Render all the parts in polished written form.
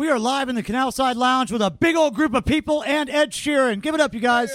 We are live in the Canal Side Lounge with a big old group of people and Ed Sheeran. Give it up, you guys.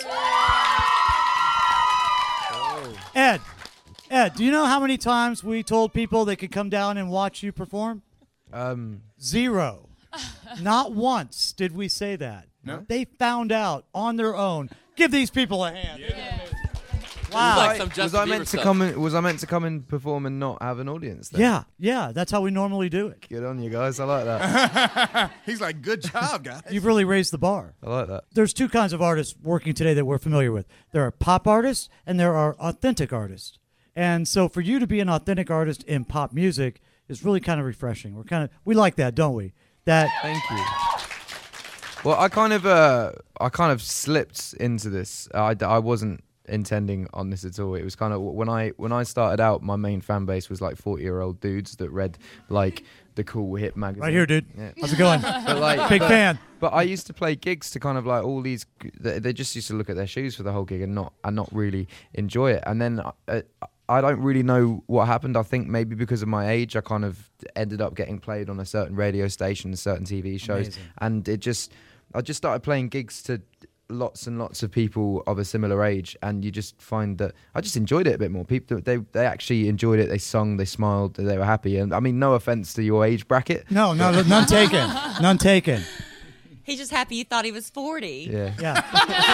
Ed, do you know how many times we told people they could come down and watch you perform? 0. Not once did we say that. No? They found out on their own. Give these people a hand. Yeah. Wow. Like was I meant to come in? Was I meant to come and perform and not have an audience? Then? Yeah. That's how we normally do it. Good on you guys. I like that. He's like, good job, guys. You've really raised the bar. I like that. There's 2 kinds of artists working today that we're familiar with. There are pop artists and there are authentic artists. And so for you to be an authentic artist in pop music is really kind of refreshing. We like that, don't we? Thank you. Well, I kind of slipped into this. I wasn't intending on this at all. It was kind of when I started out, my main fan base was like 40-year-old dudes that read like the cool hip magazine. Right here, dude. Yeah. How's it going? Big fan. But I used to play gigs to kind of like all these. They just used to look at their shoes for the whole gig and not really enjoy it. And then I don't really know what happened. I think maybe because of my age, I kind of ended up getting played on a certain radio station, certain TV shows, Amazing. and I just started playing gigs to lots and lots of people of a similar age, and you just find that I just enjoyed it a bit more. People, they actually enjoyed it. They sung, they smiled, they were happy. And I mean, no offense to your age bracket. No, none taken. None taken. He's just happy you thought he was 40. Yeah.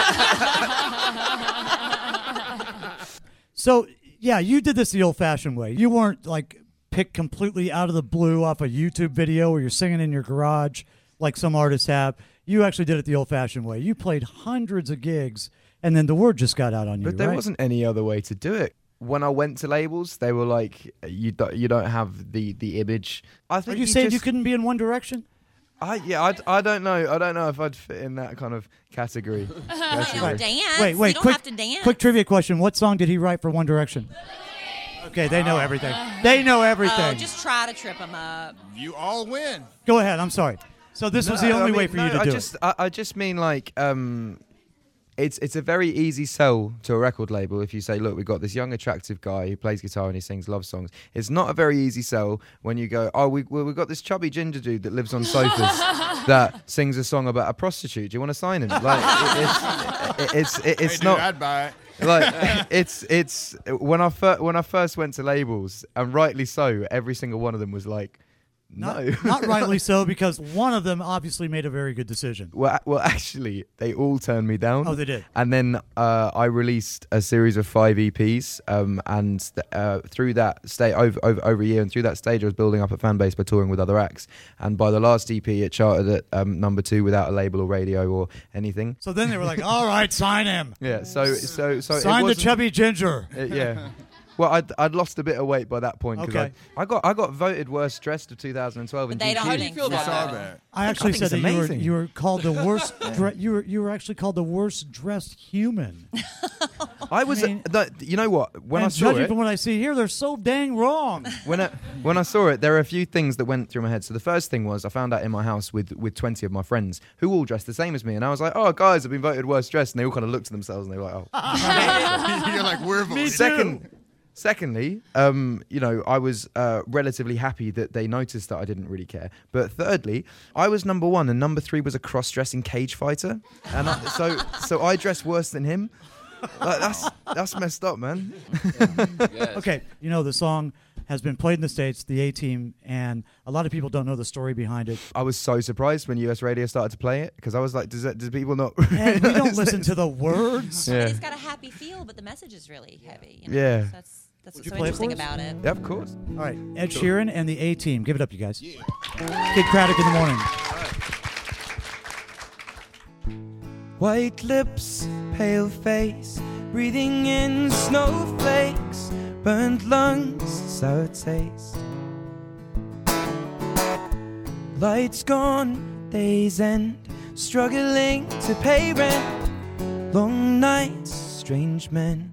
So, yeah, you did this the old-fashioned way. You weren't like picked completely out of the blue off a YouTube video where you're singing in your garage like some artists have. You actually did it the old-fashioned way. You played hundreds of gigs, and then the word just got out on you, But there right? wasn't any other way to do it. When I went to labels, they were like, "You don't have the image." I think Are you saying you couldn't be in One Direction? I don't know. I don't know if I'd fit in that kind of category. You don't dance. Wait, you don't quick, have to dance. quick trivia question. What song did he write for One Direction? Okay, they know everything. They know everything. Oh, just try to trip him up. You all win. Go ahead. I'm sorry. So this was the only way for you to do it. I just mean like it's a very easy sell to a record label if you say, look, we've got this young attractive guy who plays guitar and he sings love songs. It's not a very easy sell when you go, oh, we've got this chubby ginger dude that lives on sofas that sings a song about a prostitute. Do you want to sign him? Like it's Hey, not. dude, I'd buy it. Like it's when I first went to labels, and rightly so, every single one of them was like, no. Not rightly so, because one of them obviously made a very good decision. Well, actually, they all turned me down. Oh, they did. And then I released a series of 5 EPs, and through that stage, over a year, and through that stage, I was building up a fan base by touring with other acts. And by the last EP, it charted at number 2 without a label or radio or anything. So then they were like, all right, sign him. Yeah. So Sign the chubby ginger. Yeah. Well, I'd lost a bit of weight by that point because Okay. I got voted worst dressed of 2012 in But they don't GQ. How do you feel about No. that? I actually think said it's that amazing. you were called the worst. You were actually called the worst dressed human. I was, I mean- you know what? When I and saw judging it, from what I see here, they're so dang wrong. when I saw it, there are a few things that went through my head. So the first thing was I found out in my house with 20 of my friends who all dressed the same as me, and I was like, "Oh, guys, I've been voted worst dressed," and they all kind of looked at themselves and they were like, "Oh." You're like, we're voting. Secondly, I was relatively happy that they noticed that I didn't really care. But thirdly, I was number 1, and number 3 was a cross-dressing cage fighter, and so I dressed worse than him. Like, that's messed up, man. Okay, the song has been played in the States, the A-Team, and a lot of people don't know the story behind it. I was so surprised when US radio started to play it because I was like, do people not? And we don't listen to the words. Yeah. It's got a happy feel, but the message is really heavy. Yeah. So that's Would what's you so play it interesting for us? about it. Yeah, of course. All right, Ed Sheeran and the A-Team. Give it up, you guys. Yeah. Kid Craddock in the morning. White lips, pale face, breathing in snowflakes, burnt lungs, sour taste. Lights gone, days end, struggling to pay rent, long nights, strange men.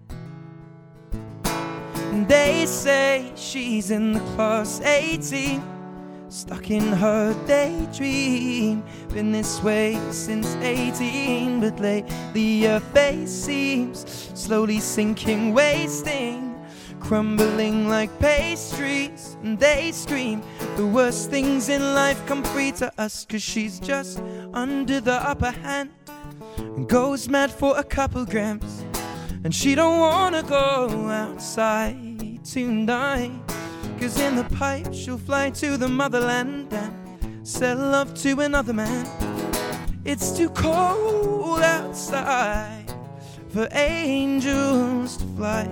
And they say she's in the class 18, stuck in her daydream. Been this way since 18, but lately her face seems slowly sinking, wasting. crumbling like pastries, and they scream the worst things in life come free to us, 'cause she's just under the upper hand and goes mad for a couple grams. And she don't wanna go outside tonight, 'cause in the pipe she'll fly to the motherland and sell love to another man. It's too cold outside for angels to fly,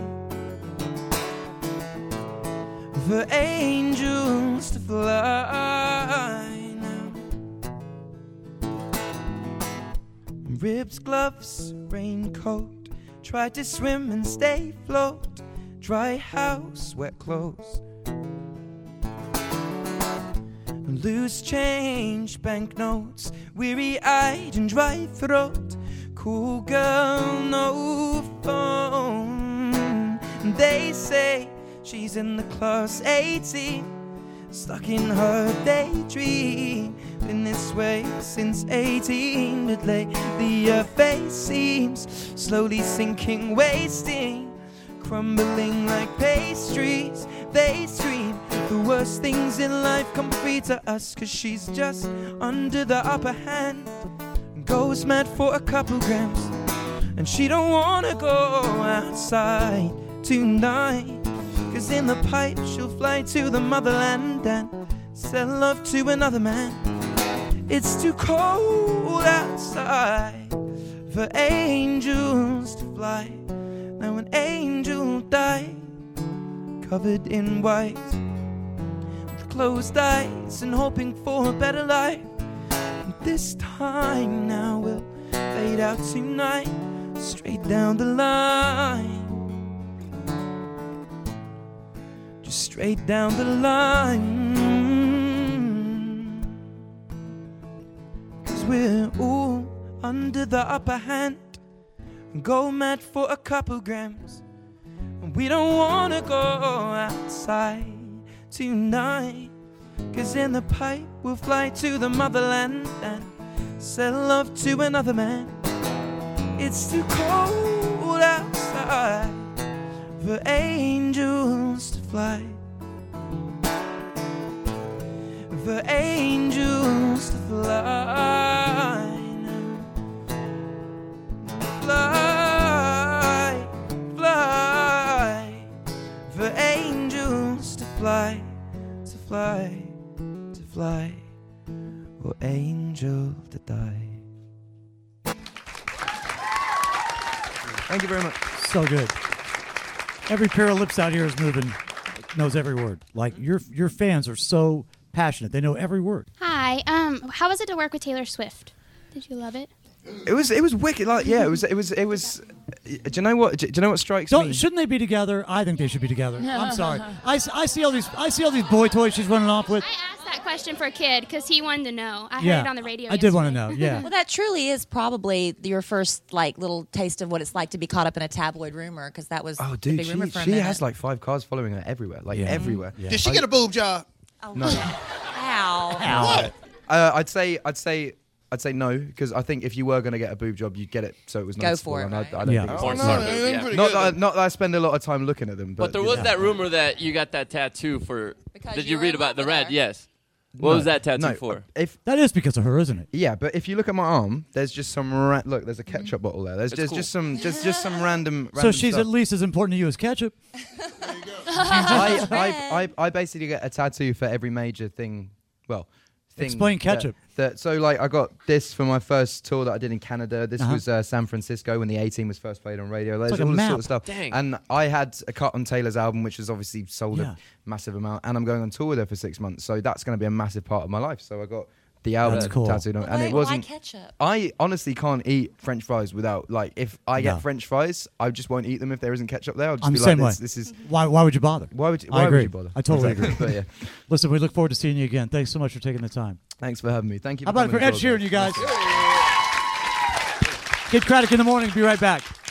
for angels to fly now. Ribs, gloves, raincoat, try to swim and stay afloat. Dry house, wet clothes. Loose change, banknotes, weary-eyed and dry throat. Cool girl, no phone. They say she's in the class 18, stuck in her daydream. Been this way since 18, but lately her face seems slowly sinking, wasting, crumbling like pastries. They scream the worst things in life come free to us, 'cause she's just under the upper hand, goes mad for a couple grams. And she don't wanna go outside tonight, 'cause in the pipe she'll fly to the motherland and sell love to another man. It's too cold outside for angels to fly. Now an angel died, covered in white, with closed eyes and hoping for a better life. And this time now we'll fade out tonight, straight down the line, just straight down the line. 'Cause we're all under the upper hand and go mad for a couple grams. And we don't wanna go outside tonight, 'cause in the pipe we'll fly to the motherland and sell love to another man. It's too cold outside for angels to fly, for angels to fly now. Fly, fly, for angels to fly, to fly, to fly, or angel to die. Thank you very much. So good. Every pair of lips out here is moving, knows every word. Like your fans are so passionate; they know every word. Hi. How was it to work with Taylor Swift? Did you love it? It was wicked. Like, yeah, it was. Do you know what? Do you know what strikes me? Shouldn't they be together? I think they should be together. I'm sorry. I see all these boy toys she's running off with. I asked that question for a kid because he wanted to know. I heard it on the radio. I did want to know. Yeah. Well, that truly is probably your first little taste of what it's like to be caught up in a tabloid rumor, because that was Oh, the dude, big rumor for a she minute. has like 5 cars following her everywhere, everywhere. Yeah. Did she get a boob job? Oh, No. Ow. I'd say no, because I think if you were going to get a boob job, you'd get it so it was Go noticeable. for it, And right? I don't Yeah. think it's Oh, Porn no, star they boob, look yeah. pretty not good. that I spend a lot of time looking at them. But there you was know. that rumor that you got that tattoo for. Because Did you you were read in about love the with red? her. Yes. What was that tattoo No, for? If That is because of her, isn't it? yeah, but if you look at my arm, there's just some look. There's a ketchup bottle there. There's That's cool. just some random. So she's stuff. at least as important to you as ketchup. I basically get a tattoo for every major thing. Well, thing Explain ketchup. So like I got this for my first tour that I did in Canada. This Uh-huh. was San Francisco when the A-Team was first played on radio. There's like a all this map. sort of stuff. Dang. And I had a cut on Taylor's album, which has obviously sold Yeah. a massive amount. And I'm going on tour with her for 6 months, so that's going to be a massive part of my life. So I got the album That's cool. tattooed on, Well, and why- it wasn't. Why ketchup? I honestly can't eat French fries without, like, if I get No. French fries, I just won't eat them if there isn't ketchup there. I'll just I'm be the like, same way. this is Why would you bother? why would I would agree. you bother? I totally Exactly. agree. But yeah, Listen, we look forward to seeing you again. Thanks so much for taking the time. thanks for having me. Thank you. How about it for coming Ed as well, Sheeran, you guys? Kid Craddock in the morning. Be right back.